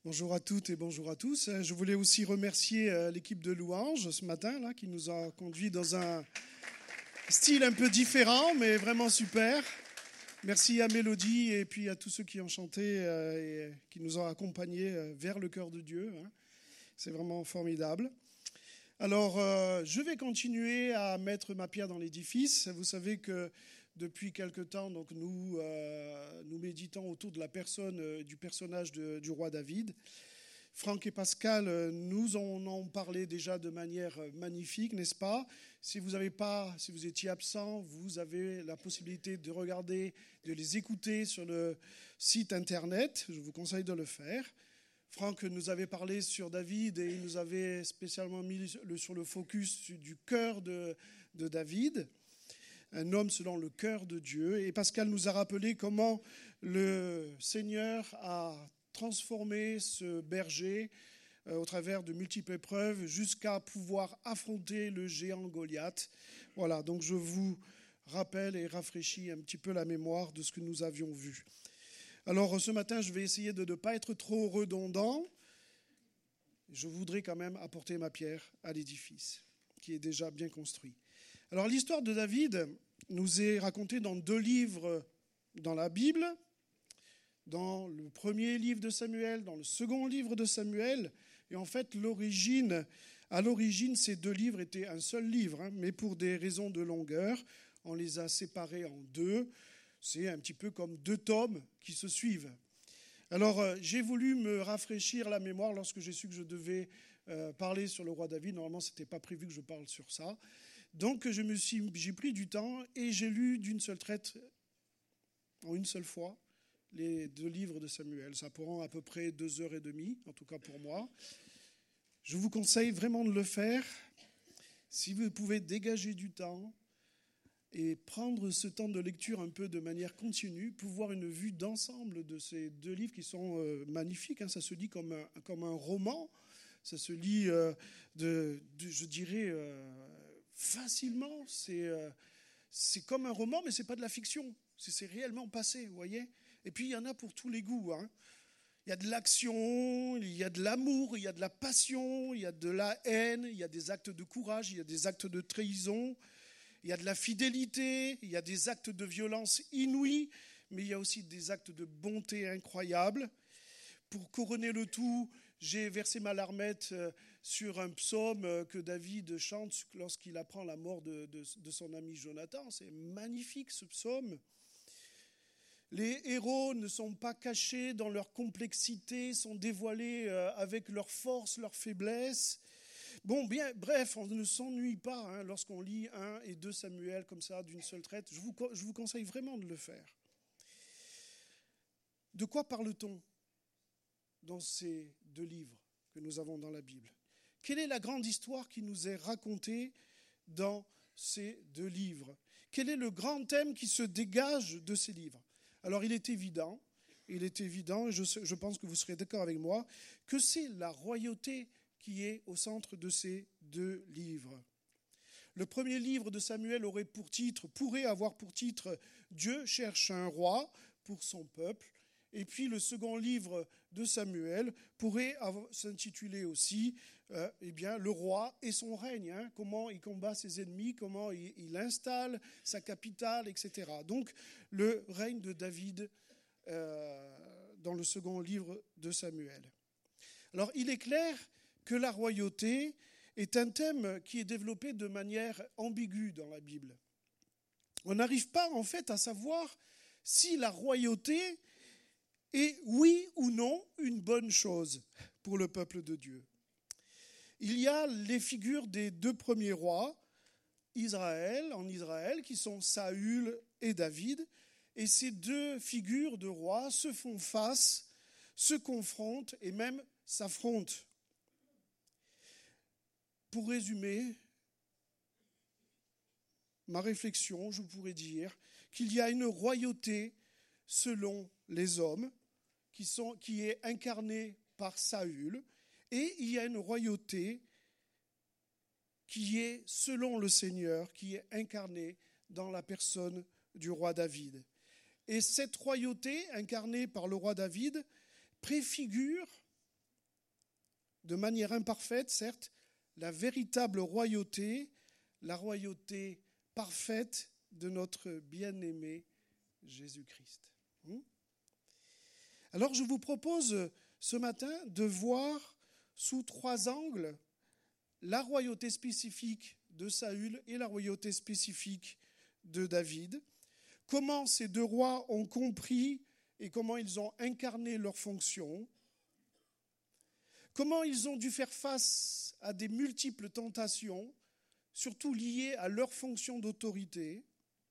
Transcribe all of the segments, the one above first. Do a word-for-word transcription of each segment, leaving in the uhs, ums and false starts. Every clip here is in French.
Bonjour à toutes et bonjour à tous. Je voulais aussi remercier l'équipe de louanges ce matin là, qui nous a conduits dans un style un peu différent, mais vraiment super. Merci à Mélodie et puis à tous ceux qui ont chanté et qui nous ont accompagnés vers le cœur de Dieu. C'est vraiment formidable. Alors, je vais continuer à mettre ma pierre dans l'édifice. Vous savez que depuis quelque temps, donc nous, euh, nous méditons autour de la personne, euh, du personnage de, du roi David. Franck et Pascal euh, nous en ont parlé déjà de manière magnifique, n'est-ce pas ? Si vous n'avez pas, si vous étiez absent, vous avez la possibilité de regarder, de les écouter sur le site internet. Je vous conseille de le faire. Franck nous avait parlé sur David et il nous avait spécialement mis le, sur le focus du cœur de, de David. Un homme selon le cœur de Dieu. Et Pascal nous a rappelé comment le Seigneur a transformé ce berger euh, au travers de multiples épreuves jusqu'à pouvoir affronter le géant Goliath. Voilà, donc je vous rappelle et rafraîchis un petit peu la mémoire de ce que nous avions vu. Alors ce matin, je vais essayer de ne pas être trop redondant. Je voudrais quand même apporter ma pierre à l'édifice, qui est déjà bien construit. Alors l'histoire de David nous est racontée dans deux livres dans la Bible, dans le premier livre de Samuel, dans le second livre de Samuel. Et en fait, l'origine, à l'origine, ces deux livres étaient un seul livre, hein, mais pour des raisons de longueur, on les a séparés en deux. C'est un petit peu comme deux tomes qui se suivent. Alors, euh, j'ai voulu me rafraîchir la mémoire lorsque j'ai su que je devais euh, parler sur le roi David. Normalement, ce n'était pas prévu que je parle sur ça. Donc, je me suis, j'ai pris du temps et j'ai lu d'une seule traite, en une seule fois, les deux livres de Samuel. Ça prend à peu près deux heures et demie, en tout cas pour moi. Je vous conseille vraiment de le faire. Si vous pouvez dégager du temps et prendre ce temps de lecture un peu de manière continue, pour voir une vue d'ensemble de ces deux livres qui sont euh, magnifiques. Hein. Ça se lit comme un, comme un roman. Ça se lit, euh, de, de, je dirais... Euh, facilement, c'est, euh, c'est comme un roman, mais ce n'est pas de la fiction. C'est, c'est réellement passé, vous voyez. Et puis, il y en a pour tous les goûts. Hein. Il y a de l'action, il y a de l'amour, il y a de la passion, il y a de la haine, il y a des actes de courage, il y a des actes de trahison, il y a de la fidélité, il y a des actes de violence inouïs, mais il y a aussi des actes de bonté incroyables. Pour couronner le tout, j'ai versé ma larmette sur un psaume que David chante lorsqu'il apprend la mort de, de, de son ami Jonathan. C'est magnifique ce psaume. Les héros ne sont pas cachés dans leur complexité, sont dévoilés avec leur force, leur faiblesse. Bon, bien, bref, on ne s'ennuie pas hein, lorsqu'on lit un et deux Samuel comme ça d'une seule traite. Je vous, je vous conseille vraiment de le faire. De quoi parle-t-on dans ces deux livres que nous avons dans la Bible? Quelle est la grande histoire qui nous est racontée dans ces deux livres? Quel est le grand thème qui se dégage de ces livres? Alors il est évident, il est évident, et je, je pense que vous serez d'accord avec moi, que c'est la royauté qui est au centre de ces deux livres. Le premier livre de Samuel aurait pour titre, pourrait avoir pour titre « Dieu cherche un roi pour son peuple ». Et puis le second livre de Samuel pourrait s'intituler aussi euh, eh bien, le roi et son règne, hein, comment il combat ses ennemis, comment il, il installe sa capitale, et cetera. Donc le règne de David euh, dans le second livre de Samuel. Alors il est clair que la royauté est un thème qui est développé de manière ambiguë dans la Bible. On n'arrive pas en fait à savoir si la royauté est oui ou non une bonne chose pour le peuple de Dieu. Il y a les figures des deux premiers rois, Israël, en Israël, qui sont Saül et David, et ces deux figures de rois se font face, se confrontent et même s'affrontent. Pour résumer ma réflexion, je pourrais dire qu'il y a une royauté selon les hommes, Qui, sont, qui est incarné par Saül, et il y a une royauté qui est, selon le Seigneur, qui est incarnée dans la personne du roi David. Et cette royauté, incarnée par le roi David, préfigure de manière imparfaite, certes, la véritable royauté, la royauté parfaite de notre bien-aimé Jésus-Christ. Alors je vous propose ce matin de voir sous trois angles la royauté spécifique de Saül et la royauté spécifique de David. Comment ces deux rois ont compris et comment ils ont incarné leurs fonctions. Comment ils ont dû faire face à des multiples tentations, surtout liées à leur fonction d'autorité.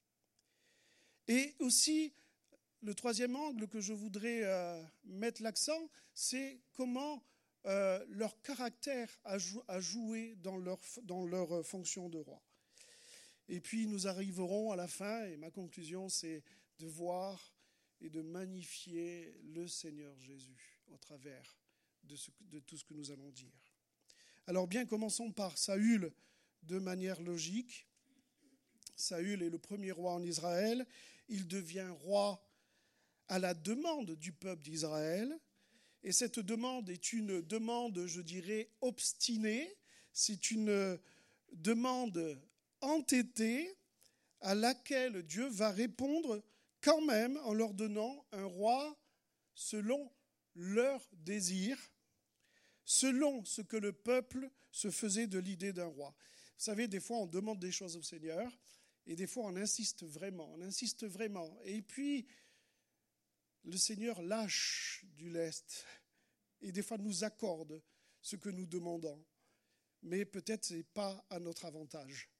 Et aussi, le troisième angle que je voudrais euh, mettre l'accent, c'est comment euh, leur caractère a, jou- a joué dans leur, dans leur fonction de roi. Et puis nous arriverons à la fin, et ma conclusion, c'est de voir et de magnifier le Seigneur Jésus au travers de, ce, de tout ce que nous allons dire. Alors bien, commençons par Saül de manière logique. Saül est le premier roi en Israël. Il devient roi à la demande du peuple d'Israël. Et cette demande est une demande, je dirais, obstinée. C'est une demande entêtée à laquelle Dieu va répondre quand même en leur donnant un roi selon leur désir, selon ce que le peuple se faisait de l'idée d'un roi. Vous savez, des fois on demande des choses au Seigneur et des fois on insiste vraiment, on insiste vraiment. Et puis le Seigneur lâche du lest et des fois nous accorde ce que nous demandons. Mais peut-être ce n'est pas à notre avantage.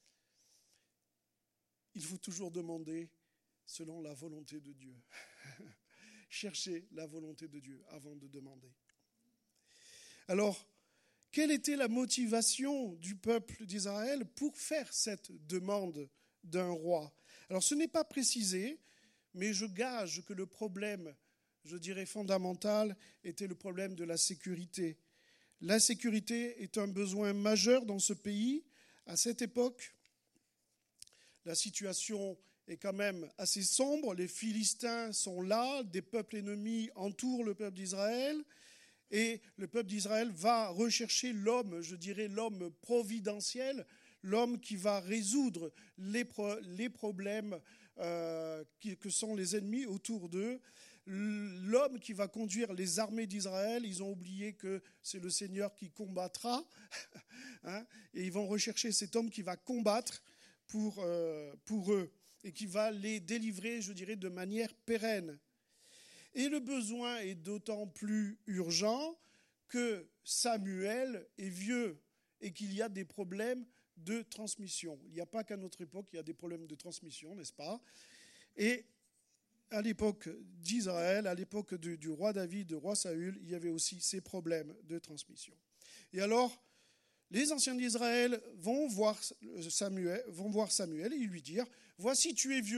Il faut toujours demander selon la volonté de Dieu. Chercher la volonté de Dieu avant de demander. Alors, quelle était la motivation du peuple d'Israël pour faire cette demande d'un roi? Alors, ce n'est pas précisé, mais je gage que le problème, je dirais fondamental, était le problème de la sécurité. L'insécurité est un besoin majeur dans ce pays. À cette époque, la situation est quand même assez sombre. Les Philistins sont là, des peuples ennemis entourent le peuple d'Israël. Et le peuple d'Israël va rechercher l'homme, je dirais l'homme providentiel, l'homme qui va résoudre les, pro- les problèmes euh, qui, que sont les ennemis autour d'eux. L'homme qui va conduire les armées d'Israël, ils ont oublié que c'est le Seigneur qui combattra. hein, et ils vont rechercher cet homme qui va combattre pour, euh, pour eux et qui va les délivrer, je dirais, de manière pérenne. Et le besoin est d'autant plus urgent que Samuel est vieux et qu'il y a des problèmes de transmission. Il n'y a pas qu'à notre époque, il y a des problèmes de transmission, n'est-ce pas? Et à l'époque d'Israël, à l'époque du, du roi David, du roi Saül, il y avait aussi ces problèmes de transmission. Et alors, les anciens d'Israël vont voir Samuel, vont voir Samuel et lui dire « Voici, tu es vieux. »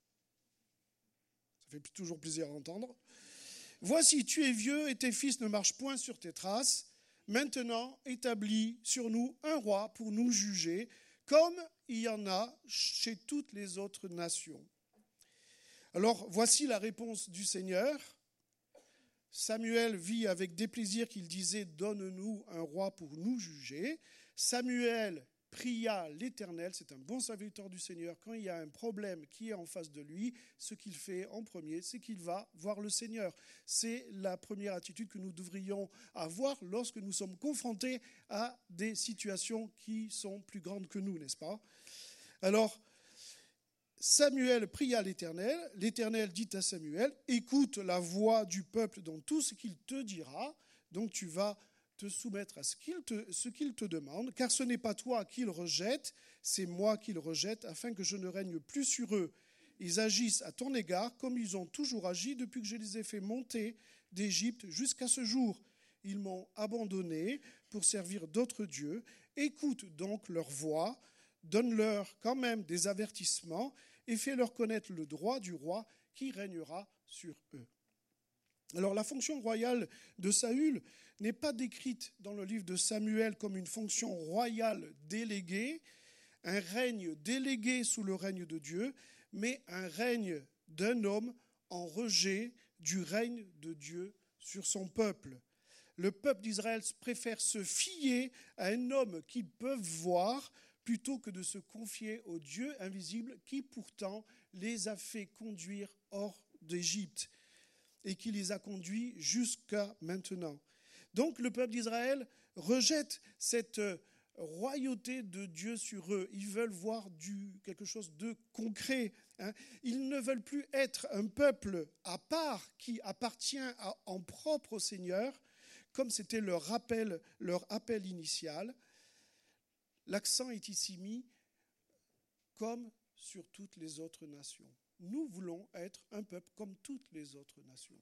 Ça fait toujours plaisir à entendre. « Voici, tu es vieux et tes fils ne marchent point sur tes traces. Maintenant, établis sur nous un roi pour nous juger, comme il y en a chez toutes les autres nations. » Alors, voici la réponse du Seigneur. Samuel vit avec déplaisir qu'il disait « Donne-nous un roi pour nous juger ». Samuel pria l'Éternel, c'est un bon serviteur du Seigneur. Quand il y a un problème qui est en face de lui, ce qu'il fait en premier, c'est qu'il va voir le Seigneur. C'est la première attitude que nous devrions avoir lorsque nous sommes confrontés à des situations qui sont plus grandes que nous, n'est-ce pas? Alors, Samuel pria l'Éternel. L'Éternel dit à Samuel, « Écoute la voix du peuple dans tout ce qu'il te dira. Donc tu vas te soumettre à ce qu'il te, ce qu'il te demande, car ce n'est pas toi qu'il rejette, c'est moi qu'il rejette, afin que je ne règne plus sur eux. Ils agissent à ton égard comme ils ont toujours agi depuis que je les ai fait monter d'Égypte jusqu'à ce jour. Ils m'ont abandonné pour servir d'autres dieux. Écoute donc leur voix, donne-leur quand même des avertissements et fais-leur connaître le droit du roi qui régnera sur eux. » Alors la fonction royale de Saül n'est pas décrite dans le livre de Samuel comme une fonction royale déléguée, un règne délégué sous le règne de Dieu, mais un règne d'un homme en rejet du règne de Dieu sur son peuple. Le peuple d'Israël préfère se fier à un homme qu'ils peuvent voir plutôt que de se confier au Dieu invisible qui pourtant les a fait conduire hors d'Égypte et qui les a conduits jusqu'à maintenant. Donc le peuple d'Israël rejette cette royauté de Dieu sur eux. Ils veulent voir du, quelque chose de concret. Hein. Ils ne veulent plus être un peuple à part qui appartient à, en propre au Seigneur, comme c'était leur rappel, leur appel initial. L'accent est ici mis comme sur toutes les autres nations. Nous voulons être un peuple comme toutes les autres nations.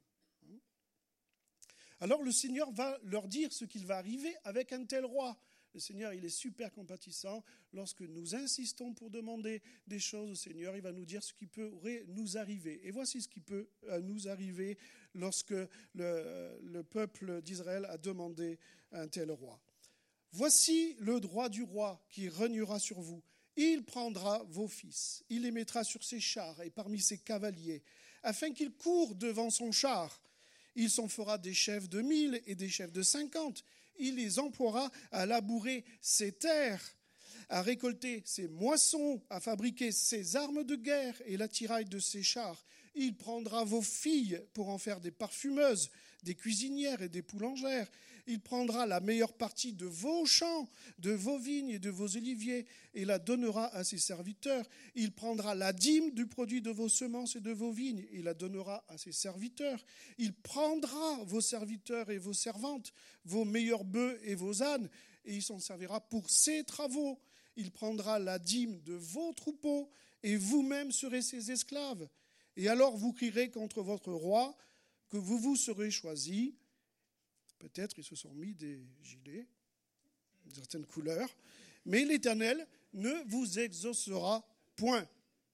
Alors le Seigneur va leur dire ce qu'il va arriver avec un tel roi. Le Seigneur, il est super compatissant. Lorsque nous insistons pour demander des choses au Seigneur, il va nous dire ce qui pourrait nous arriver. Et voici ce qui peut nous arriver lorsque le, le peuple d'Israël a demandé un tel roi. Voici le droit du roi qui régnera sur vous. Il prendra vos fils, il les mettra sur ses chars et parmi ses cavaliers, afin qu'ils courent devant son char. Il s'en fera des chefs de mille et des chefs de cinquante. Il les emploiera à labourer ses terres, à récolter ses moissons, à fabriquer ses armes de guerre et l'attirail de ses chars. Il prendra vos filles pour en faire des parfumeuses, des cuisinières et des boulangères. Il prendra la meilleure partie de vos champs, de vos vignes et de vos oliviers et la donnera à ses serviteurs. Il prendra la dîme du produit de vos semences et de vos vignes et la donnera à ses serviteurs. Il prendra vos serviteurs et vos servantes, vos meilleurs bœufs et vos ânes et il s'en servira pour ses travaux. Il prendra la dîme de vos troupeaux et vous-même serez ses esclaves. Et alors vous crierez contre votre roi que vous vous serez choisi. Peut-être ils se sont mis des gilets, de certaines couleurs, mais l'Éternel ne vous exaucera point.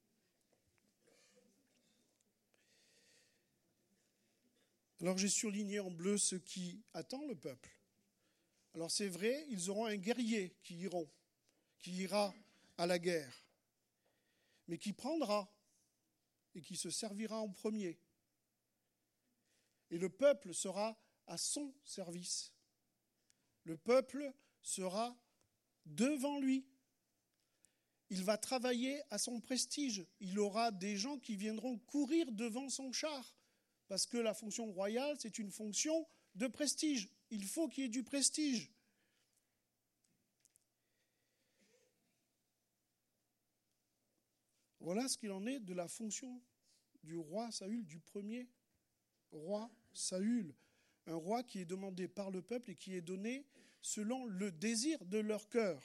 Alors j'ai surligné en bleu ce qui attend le peuple. Alors c'est vrai, ils auront un guerrier qui iront, qui ira à la guerre, mais qui prendra et qui se servira en premier. Et le peuple sera à son service. Le peuple sera devant lui. Il va travailler à son prestige. Il aura des gens qui viendront courir devant son char. Parce que la fonction royale, c'est une fonction de prestige. Il faut qu'il y ait du prestige. Voilà ce qu'il en est de la fonction du roi Saül, du premier roi Saül. Un roi qui est demandé par le peuple et qui est donné selon le désir de leur cœur.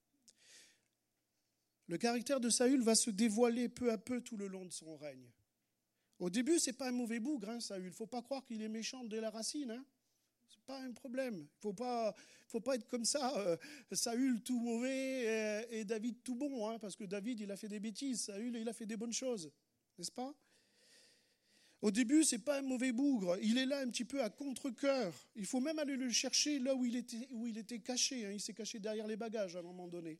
Le caractère de Saül va se dévoiler peu à peu tout le long de son règne. Au début, ce n'est pas un mauvais bougre, hein, Saül. Il ne faut pas croire qu'il est méchant dès la racine. Hein. Ce n'est pas un problème. Il ne faut pas, faut pas être comme ça. Euh, Saül tout mauvais et, et David tout bon. Hein, parce que David, il a fait des bêtises. Saül, il a fait des bonnes choses. N'est-ce pas ? Au début, ce n'est pas un mauvais bougre. Il est là un petit peu à contre-cœur. Il faut même aller le chercher là où il était, où il était caché. Hein. Il s'est caché derrière les bagages à un moment donné.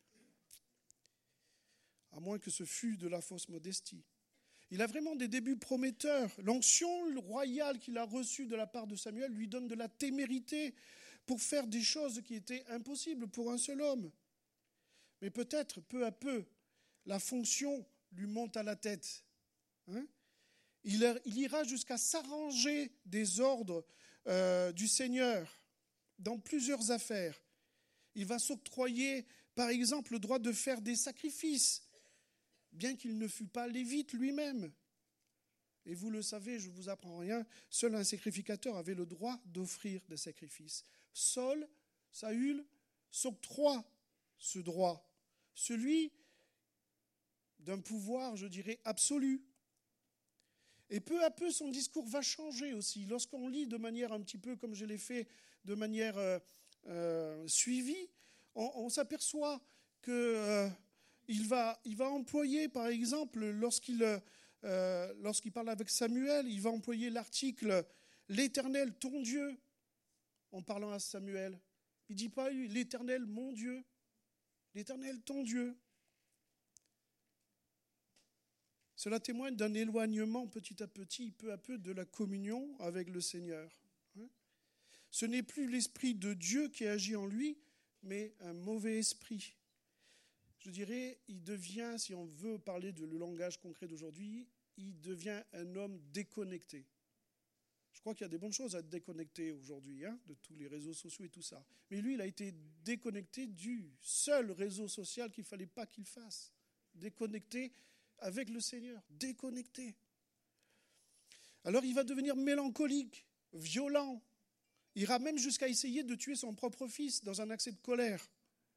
À moins que ce fût de la fausse modestie. Il a vraiment des débuts prometteurs. L'onction royale qu'il a reçue de la part de Samuel lui donne de la témérité pour faire des choses qui étaient impossibles pour un seul homme. Mais peut-être, peu à peu, la fonction lui monte à la tête. Hein ? Il ira jusqu'à s'arranger des ordres euh, du Seigneur dans plusieurs affaires. Il va s'octroyer, par exemple, le droit de faire des sacrifices, bien qu'il ne fût pas lévite lui-même. Et vous le savez, je ne vous apprends rien, seul un sacrificateur avait le droit d'offrir des sacrifices. Saul, Saül, s'octroie ce droit, celui d'un pouvoir, je dirais, absolu. Et peu à peu, son discours va changer aussi. Lorsqu'on lit de manière un petit peu, comme je l'ai fait, de manière euh, euh, suivie, on, on s'aperçoit qu'il euh, va, il va employer, par exemple, lorsqu'il, euh, lorsqu'il parle avec Samuel, il va employer l'article « L'Éternel, ton Dieu », en parlant à Samuel. Il ne dit pas « l'Éternel, mon Dieu », « l'Éternel, ton Dieu ». Cela témoigne d'un éloignement petit à petit, peu à peu, de la communion avec le Seigneur. Ce n'est plus l'esprit de Dieu qui agit en lui, mais un mauvais esprit. Je dirais, il devient, si on veut parler de le langage concret d'aujourd'hui, il devient un homme déconnecté. Je crois qu'il y a des bonnes choses à être déconnecté aujourd'hui, hein, de tous les réseaux sociaux et tout ça. Mais lui, il a été déconnecté du seul réseau social qu'il ne fallait pas qu'il fasse. Déconnecté avec le Seigneur, déconnecté. Alors il va devenir mélancolique, violent. Il ira même jusqu'à essayer de tuer son propre fils dans un accès de colère.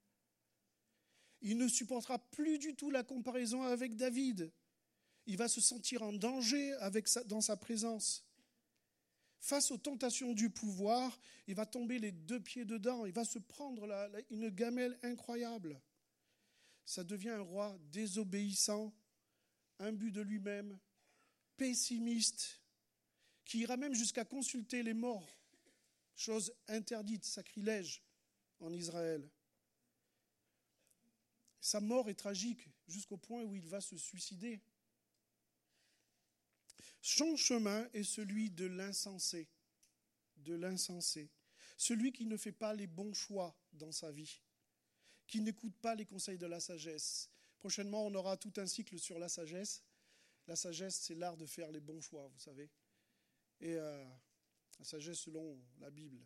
Il ne supportera plus du tout la comparaison avec David. Il va se sentir en danger avec sa, dans sa présence. Face aux tentations du pouvoir, il va tomber les deux pieds dedans. Il va se prendre la, la, une gamelle incroyable. Ça devient un roi désobéissant, imbu de lui-même, pessimiste, qui ira même jusqu'à consulter les morts, chose interdite, sacrilège en Israël. Sa mort est tragique jusqu'au point où il va se suicider. Son chemin est celui de l'insensé, de l'insensé, celui qui ne fait pas les bons choix dans sa vie, qui n'écoute pas les conseils de la sagesse. Prochainement, on aura tout un cycle sur la sagesse. La sagesse, c'est l'art de faire les bons choix, vous savez. Et euh, la sagesse selon la Bible.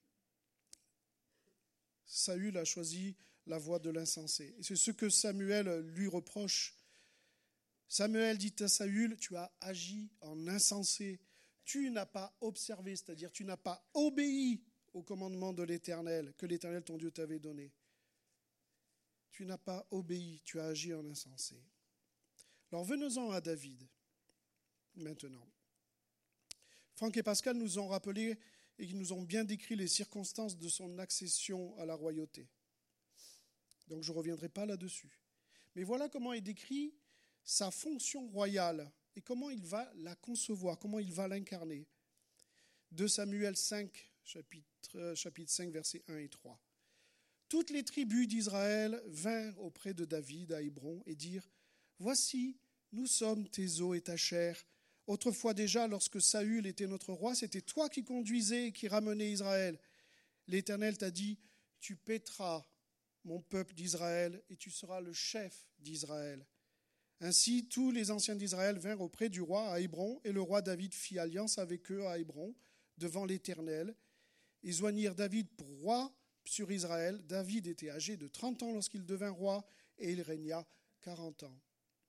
Saül a choisi la voie de l'insensé. Et c'est ce que Samuel lui reproche. Samuel dit à Saül, tu as agi en insensé. Tu n'as pas observé, c'est-à-dire tu n'as pas obéi au commandement de l'Éternel, que l'Éternel ton Dieu t'avait donné. Tu n'as pas obéi, tu as agi en insensé. Alors venons-en à David, maintenant. Franck et Pascal nous ont rappelé et ils nous ont bien décrit les circonstances de son accession à la royauté. Donc je ne reviendrai pas là-dessus. Mais voilà comment est décrit sa fonction royale et comment il va la concevoir, comment il va l'incarner. deux Samuel cinq, chapitre, chapitre cinq, versets un et trois. Toutes les tribus d'Israël vinrent auprès de David à Hébron et dirent « Voici, nous sommes tes os et ta chair. Autrefois déjà, lorsque Saül était notre roi, c'était toi qui conduisais et qui ramenais Israël. L'Éternel t'a dit « Tu paîtras mon peuple d'Israël et tu seras le chef d'Israël. » Ainsi, tous les anciens d'Israël vinrent auprès du roi à Hébron, et le roi David fit alliance avec eux à Hébron, devant l'Éternel. Ils joignirent David pour roi sur Israël. David était âgé de trente ans lorsqu'il devint roi, et il régna quarante ans.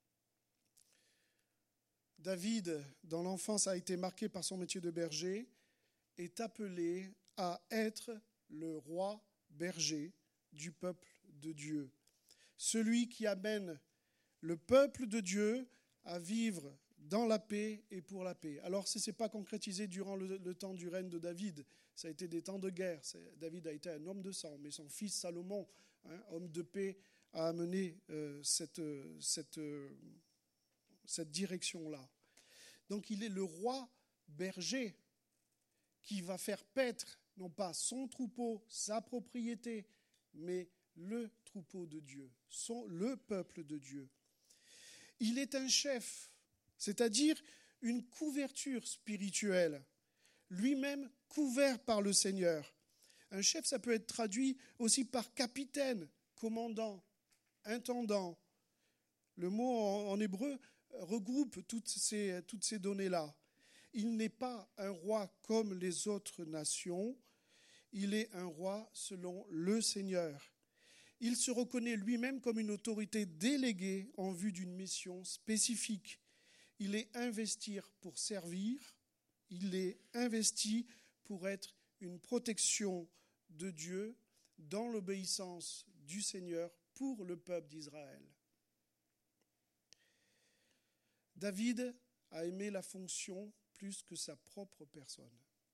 David, dans l'enfance, a été marqué par son métier de berger, est appelé à être le roi berger du peuple de Dieu. Celui qui amène le peuple de Dieu à vivre dans la paix et pour la paix. Alors, ce n'est pas concrétisé durant le, le temps du règne de David. Ça a été des temps de guerre. C'est, David a été un homme de sang, mais son fils Salomon, hein, homme de paix, a amené euh, cette, cette, euh, cette direction-là. Donc, il est le roi berger qui va faire paître, non pas son troupeau, sa propriété, mais le troupeau de Dieu, son, le peuple de Dieu. Il est un chef, c'est-à-dire une couverture spirituelle, lui-même couvert par le Seigneur. Un chef, ça peut être traduit aussi par capitaine, commandant, intendant. Le mot en, en hébreu regroupe toutes ces, toutes ces données-là. Il n'est pas un roi comme les autres nations, il est un roi selon le Seigneur. Il se reconnaît lui-même comme une autorité déléguée en vue d'une mission spécifique. Il est investi pour servir, il est investi pour être une protection de Dieu dans l'obéissance du Seigneur pour le peuple d'Israël. David a aimé la fonction plus que sa propre personne.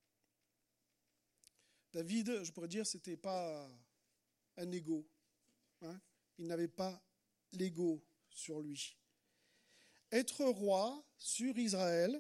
David, je pourrais dire, ce n'était pas un égo. Hein, il n'avait pas l'ego sur lui. Être roi sur Israël,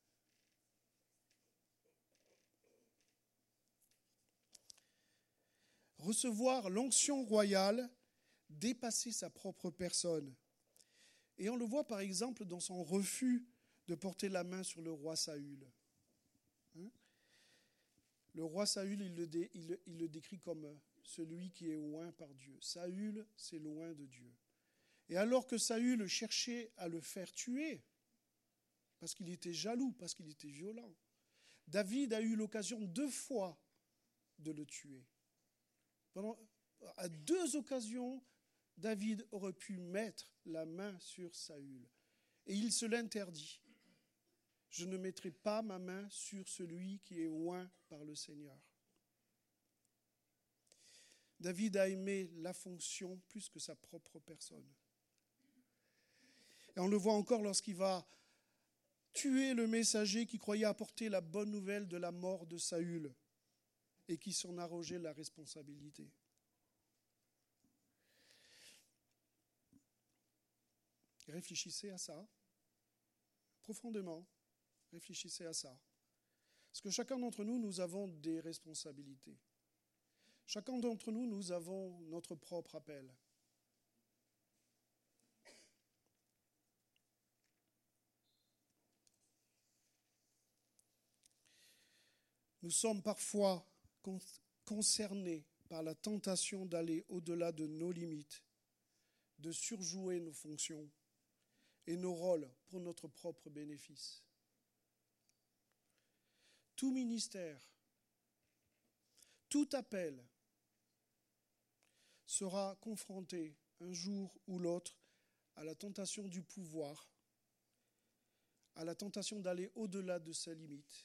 recevoir l'onction royale, dépasser sa propre personne. Et on le voit par exemple dans son refus de porter la main sur le roi Saül. Hein, Le roi Saül, il le, dé, il, il le décrit comme celui qui est loin par Dieu. Saül, c'est loin de Dieu. Et alors que Saül cherchait à le faire tuer, parce qu'il était jaloux, parce qu'il était violent, David a eu l'occasion deux fois de le tuer. Pendant, à deux occasions, David aurait pu mettre la main sur Saül. Et il se l'interdit. Je ne mettrai pas ma main sur celui qui est oint par le Seigneur. David a aimé la fonction plus que sa propre personne. Et on le voit encore lorsqu'il va tuer le messager qui croyait apporter la bonne nouvelle de la mort de Saül et qui s'en arrogeait la responsabilité. Réfléchissez à ça, profondément, réfléchissez à ça. Parce que chacun d'entre nous, nous avons des responsabilités. Chacun d'entre nous, nous avons notre propre appel. Nous sommes parfois concernés par la tentation d'aller au-delà de nos limites, de surjouer nos fonctions et nos rôles pour notre propre bénéfice. Tout ministère, tout appel sera confronté un jour ou l'autre à la tentation du pouvoir, à la tentation d'aller au-delà de sa limite.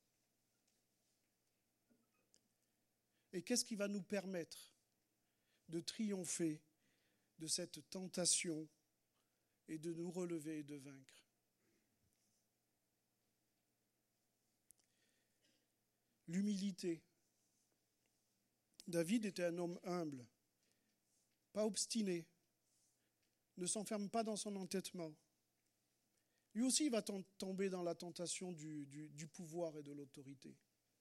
Et qu'est-ce qui va nous permettre de triompher de cette tentation et de nous relever et de vaincre? L'humilité. David était un homme humble, pas obstiné, ne s'enferme pas dans son entêtement. Lui aussi, il va tomber dans la tentation du, du, du pouvoir et de l'autorité.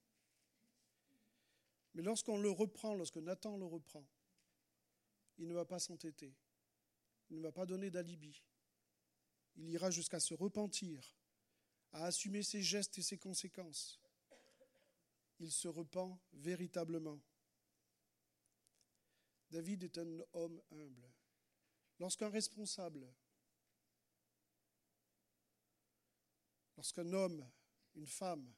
Mais lorsqu'on le reprend, lorsque Nathan le reprend, il ne va pas s'entêter, il ne va pas donner d'alibi. Il ira jusqu'à se repentir, à assumer ses gestes et ses conséquences. Il se repent véritablement. David est un homme humble. Lorsqu'un responsable, lorsqu'un homme, une femme,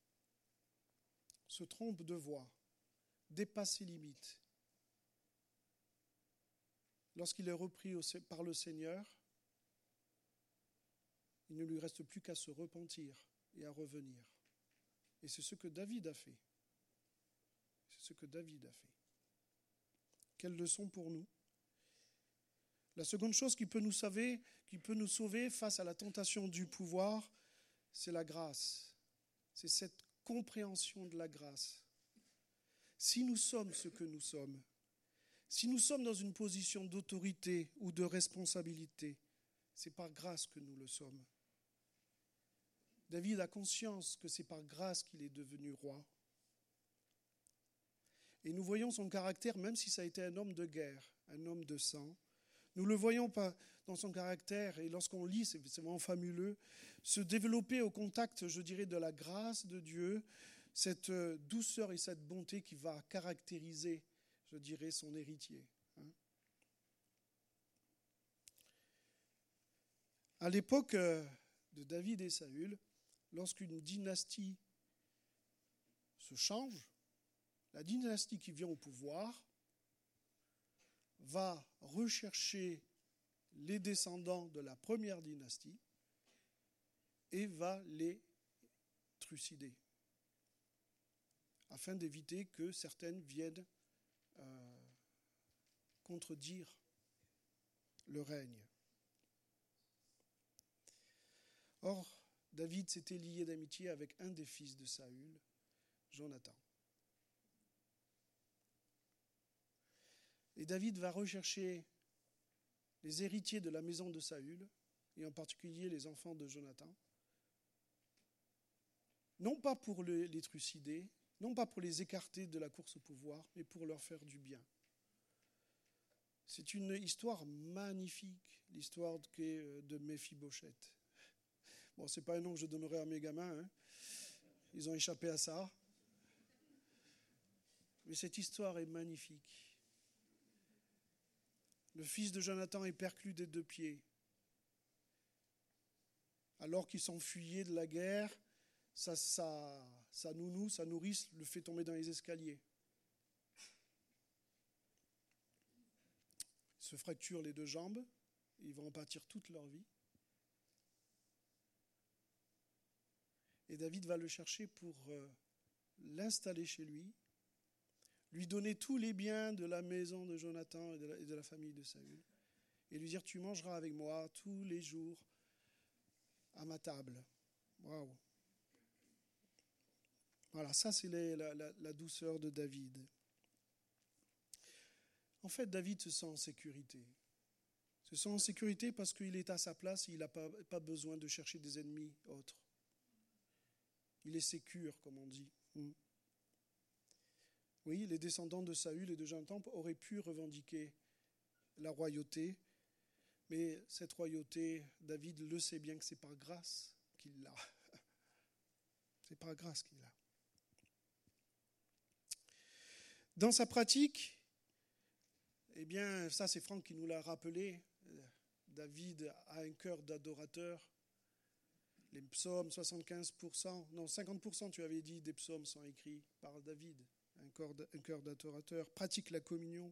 se trompe de voie, dépasse ses limites, lorsqu'il est repris par le Seigneur, il ne lui reste plus qu'à se repentir et à revenir. Et c'est ce que David a fait. C'est ce que David a fait. Quelle leçon pour nous. La seconde chose qui peut nous sauver, qui peut nous sauver face à la tentation du pouvoir, c'est la grâce. C'est cette compréhension de la grâce. Si nous sommes ce que nous sommes, si nous sommes dans une position d'autorité ou de responsabilité, c'est par grâce que nous le sommes. David a conscience que c'est par grâce qu'il est devenu roi. Et nous voyons son caractère, même si ça a été un homme de guerre, un homme de sang, nous le voyons pas dans son caractère, et lorsqu'on lit, c'est vraiment fabuleux, se développer au contact, je dirais, de la grâce de Dieu, cette douceur et cette bonté qui va caractériser, je dirais, son héritier. Hein. À l'époque de David et Saül, lorsqu'une dynastie se change, la dynastie qui vient au pouvoir va rechercher les descendants de la première dynastie et va les trucider, afin d'éviter que certaines viennent euh, contredire le règne. Or, David s'était lié d'amitié avec un des fils de Saül, Jonathan. Et David va rechercher les héritiers de la maison de Saül, et en particulier les enfants de Jonathan, non pas pour les trucider, non pas pour les écarter de la course au pouvoir, mais pour leur faire du bien. C'est une histoire magnifique, l'histoire de Méphibosheth. Bon, ce n'est pas un nom que je donnerai à mes gamins, hein. Ils ont échappé à ça. Mais cette histoire est magnifique. Le fils de Jonathan est perclus des deux pieds. Alors qu'il s'enfuyait de la guerre, sa, sa, sa nounou, sa nourrice, le fait tomber dans les escaliers. Il se fracture les deux jambes, ils vont en pâtir toute leur vie. Et David va le chercher pour euh, l'installer chez lui, lui donner tous les biens de la maison de Jonathan et de la, et de la famille de Saül, et lui dire, tu mangeras avec moi tous les jours à ma table. Waouh! Voilà, ça c'est les, la, la, la douceur de David. En fait, David se sent en sécurité. Se sent en sécurité parce qu'il est à sa place et il n'a pas, pas besoin de chercher des ennemis autres. Il est sécure, comme on dit. Oui, les descendants de Saül et de Jonathan auraient pu revendiquer la royauté, mais cette royauté, David le sait bien que c'est par grâce qu'il l'a. C'est par grâce qu'il l'a. Dans sa pratique, eh bien, ça c'est Franck qui nous l'a rappelé, David a un cœur d'adorateur. Les psaumes, soixante-quinze pour cent, non, cinquante pour cent tu avais dit des psaumes sont écrits par David, un cœur, un cœur d'adorateur, pratique la communion.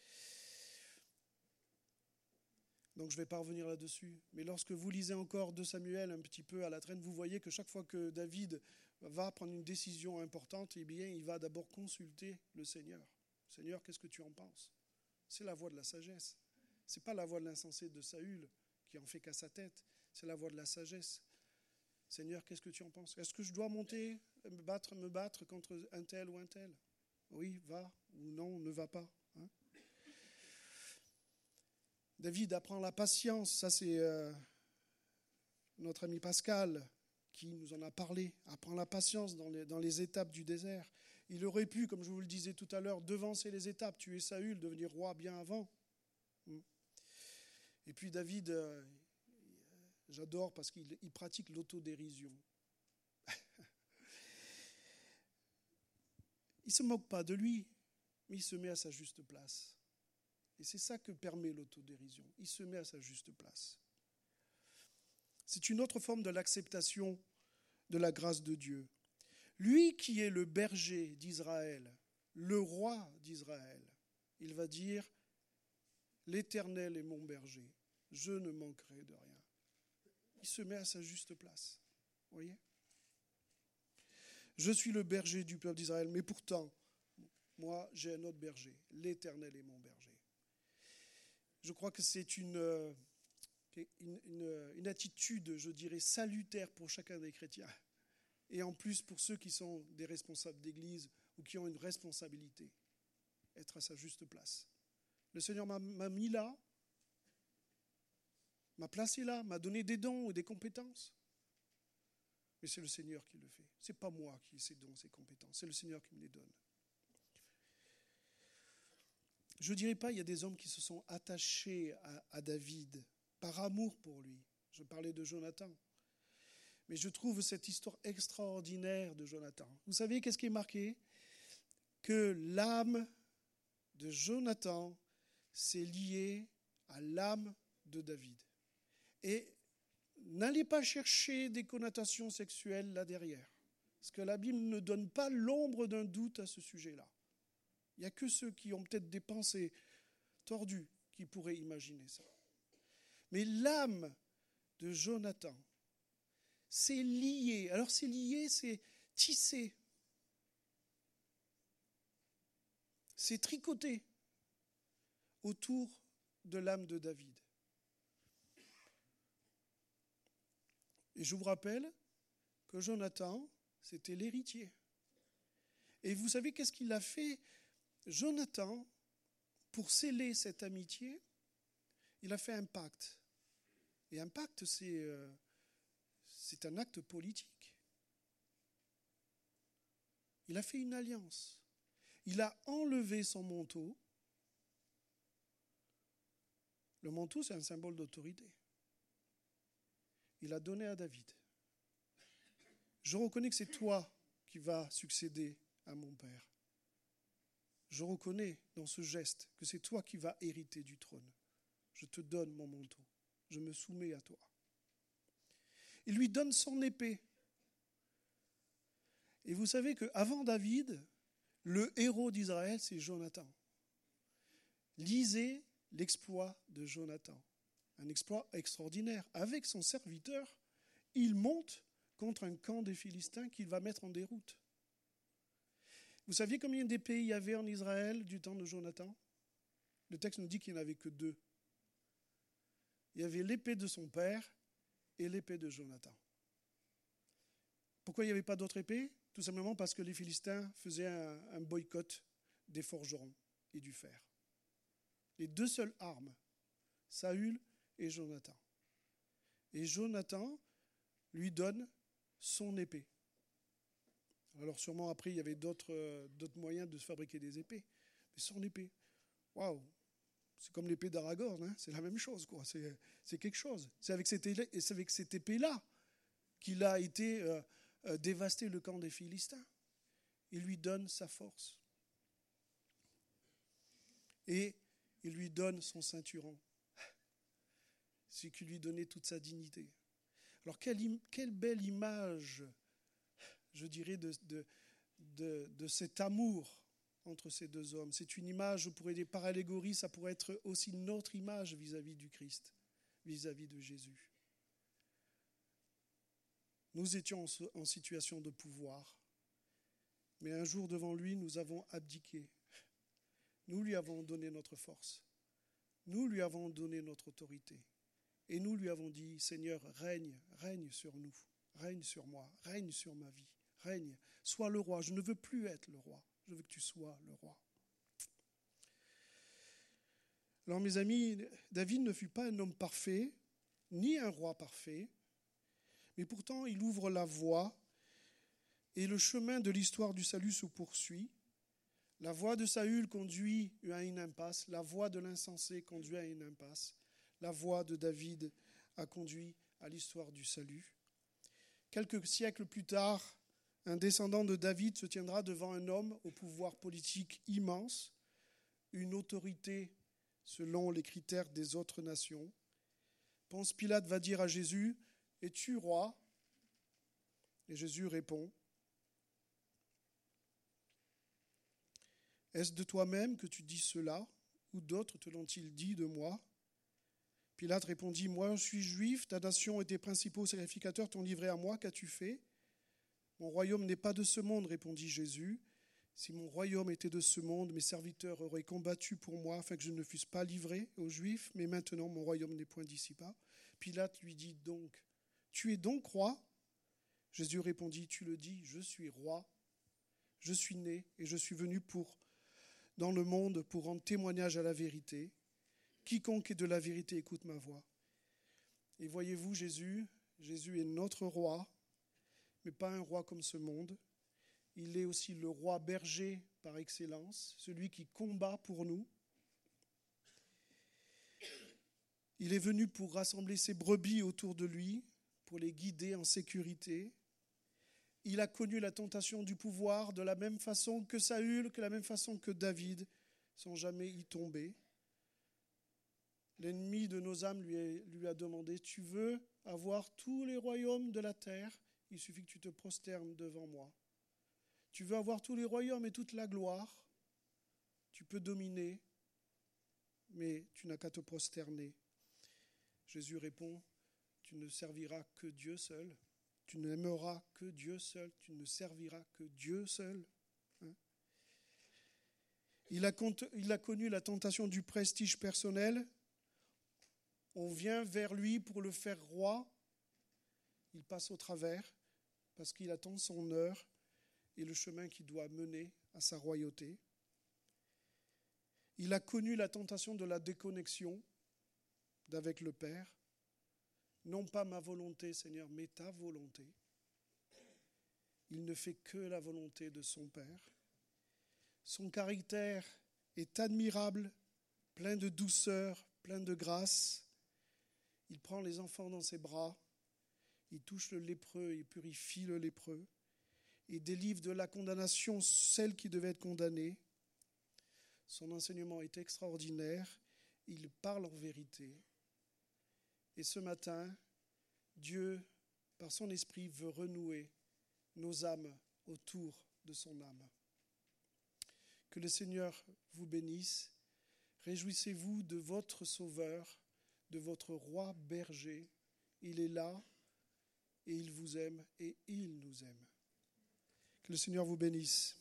Donc je ne vais pas revenir là-dessus. Mais lorsque vous lisez encore deux Samuel un petit peu à la traîne, vous voyez que chaque fois que David va prendre une décision importante, eh bien, il va d'abord consulter le Seigneur. Seigneur, qu'est-ce que tu en penses? C'est la voix de la sagesse. Ce n'est pas la voix de l'insensé de Saül qui en fait qu'à sa tête. C'est la voix de la sagesse. Seigneur, qu'est-ce que tu en penses? Est-ce que je dois monter, me battre, me battre contre un tel ou un tel? Oui, va, ou non, ne va pas. Hein? David apprend la patience. Ça, c'est euh, notre ami Pascal qui nous en a parlé. Apprend la patience dans les, dans les étapes du désert. Il aurait pu, comme je vous le disais tout à l'heure, devancer les étapes, tuer Saül, devenir roi bien avant. Et puis David... Euh, J'adore parce qu'il il pratique l'autodérision. Il ne se moque pas de lui, mais il se met à sa juste place. Et c'est ça que permet l'autodérision. Il se met à sa juste place. C'est une autre forme de l'acceptation de la grâce de Dieu. Lui qui est le berger d'Israël, le roi d'Israël, il va dire « L'Éternel est mon berger, je ne manquerai de rien ». Il se met à sa juste place. Vous voyez? Je suis le berger du peuple d'Israël, mais pourtant, moi, j'ai un autre berger. L'Éternel est mon berger. Je crois que c'est une, une, une, une attitude, je dirais, salutaire pour chacun des chrétiens. Et en plus, pour ceux qui sont des responsables d'église ou qui ont une responsabilité, être à sa juste place. Le Seigneur m'a, m'a mis là, m'a placé là, m'a donné des dons ou des compétences. Mais c'est le Seigneur qui le fait. Ce n'est pas moi qui ai ces dons, ces compétences. C'est le Seigneur qui me les donne. Je ne dirais pas, il y a des hommes qui se sont attachés à, à David par amour pour lui. Je parlais de Jonathan. Mais je trouve cette histoire extraordinaire de Jonathan. Vous savez qu'est-ce qui est marqué? Que l'âme de Jonathan s'est liée à l'âme de David. Et n'allez pas chercher des connotations sexuelles là derrière. Parce que la Bible ne donne pas l'ombre d'un doute à ce sujet-là. Il n'y a que ceux qui ont peut-être des pensées tordues qui pourraient imaginer ça. Mais l'âme de Jonathan, c'est lié. Alors c'est lié, c'est tissé. C'est tricoté autour de l'âme de David. Et je vous rappelle que Jonathan, c'était l'héritier. Et vous savez qu'est-ce qu'il a fait, Jonathan, pour sceller cette amitié? Il a fait un pacte. Et un pacte, c'est, euh, c'est un acte politique. Il a fait une alliance. Il a enlevé son manteau. Le manteau, c'est un symbole d'autorité. Il a donné à David. Je reconnais que c'est toi qui vas succéder à mon père. je reconnais dans ce geste que c'est toi qui vas hériter du trône. Je te donne mon manteau. Je me soumets à toi. Il lui donne son épée. Et vous savez qu'avant David, le héros d'Israël, c'est Jonathan. Lisez l'exploit de Jonathan. Un exploit extraordinaire. Avec son serviteur, il monte contre un camp des Philistins qu'il va mettre en déroute. Vous saviez combien d'épées il y avait en Israël du temps de Jonathan? Le texte nous dit qu'il n'y en avait que deux. Il y avait l'épée de son père et l'épée de Jonathan. Pourquoi il n'y avait pas d'autres épées? Tout simplement parce que les Philistins faisaient un, un boycott des forgerons et du fer. Les deux seules armes, Saül et Jonathan. Et Jonathan lui donne son épée. Alors sûrement après, il y avait d'autres, euh, d'autres moyens de se fabriquer des épées. Mais son épée, waouh, c'est comme l'épée d'Aragorn, hein, c'est la même chose, quoi. C'est, c'est quelque chose. C'est avec cette, c'est avec cette épée-là qu'il a été euh, euh, dévasté le camp des Philistins. Il lui donne sa force. Et il lui donne son ceinturon. C'est qui lui donnait toute sa dignité. Alors quelle, quelle belle image, je dirais, de, de, de, de cet amour entre ces deux hommes. C'est une image, je pourrais dire par allégorie, ça pourrait être aussi notre image vis-à-vis du Christ, vis-à-vis de Jésus. Nous étions en situation de pouvoir, mais un jour devant lui, nous avons abdiqué. Nous lui avons donné notre force. Nous lui avons donné notre autorité. Et nous lui avons dit, Seigneur, règne, règne sur nous, règne sur moi, règne sur ma vie, règne, sois le roi. Je ne veux plus être le roi, je veux que tu sois le roi. Alors mes amis, David ne fut pas un homme parfait, ni un roi parfait, mais pourtant il ouvre la voie et le chemin de l'histoire du salut se poursuit. La voie de Saül conduit à une impasse, la voie de l'insensé conduit à une impasse. La voie de David a conduit à l'histoire du salut. Quelques siècles plus tard, un descendant de David se tiendra devant un homme au pouvoir politique immense, une autorité selon les critères des autres nations. Ponce Pilate va dire à Jésus, « Es-tu roi ?» Et Jésus répond, « Est-ce de toi-même que tu dis cela, ou d'autres te l'ont-ils dit de moi ?» Pilate répondit, « Moi, je suis juif, ta nation et tes principaux sacrificateurs t'ont livré à moi, qu'as-tu fait ?» « Mon royaume n'est pas de ce monde, répondit Jésus. « Si mon royaume était de ce monde, mes serviteurs auraient combattu pour moi afin que je ne fusse pas livré aux Juifs, mais maintenant mon royaume n'est point d'ici-bas. » Pilate lui dit donc, « Tu es donc roi ?» Jésus répondit, « Tu le dis, je suis roi. Je suis né et je suis venu pour, dans le monde pour rendre témoignage à la vérité. Quiconque est de la vérité écoute ma voix. » Et voyez-vous, Jésus, Jésus est notre roi, mais pas un roi comme ce monde. Il est aussi le roi berger par excellence, celui qui combat pour nous. Il est venu pour rassembler ses brebis autour de lui, pour les guider en sécurité. Il a connu la tentation du pouvoir de la même façon que Saül, de la même façon que David, sans jamais y tomber. L'ennemi de nos âmes lui a, lui a demandé, « Tu veux avoir tous les royaumes de la terre ? Il suffit que tu te prosternes devant moi. Tu veux avoir tous les royaumes et toute la gloire ? Tu peux dominer, mais tu n'as qu'à te prosterner. » Jésus répond, « Tu ne serviras que Dieu seul. Tu n'aimeras que Dieu seul. Tu ne serviras que Dieu seul. » Hein ? Il a, il a connu la tentation du prestige personnel. On vient vers lui pour le faire roi. Il passe au travers parce qu'il attend son heure et le chemin qui doit mener à sa royauté. Il a connu la tentation de la déconnexion d'avec le Père. Non pas ma volonté, Seigneur, mais ta volonté. Il ne fait que la volonté de son Père. Son caractère est admirable, plein de douceur, plein de grâce. Il prend les enfants dans ses bras. Il touche le lépreux, il purifie le lépreux. Il délivre de la condamnation celle qui devait être condamnée. Son enseignement est extraordinaire. Il parle en vérité. Et ce matin, Dieu, par son esprit, veut renouer nos âmes autour de son âme. Que le Seigneur vous bénisse. Réjouissez-vous de votre Sauveur, de votre roi berger. Il est là et il vous aime et il nous aime. Que le Seigneur vous bénisse.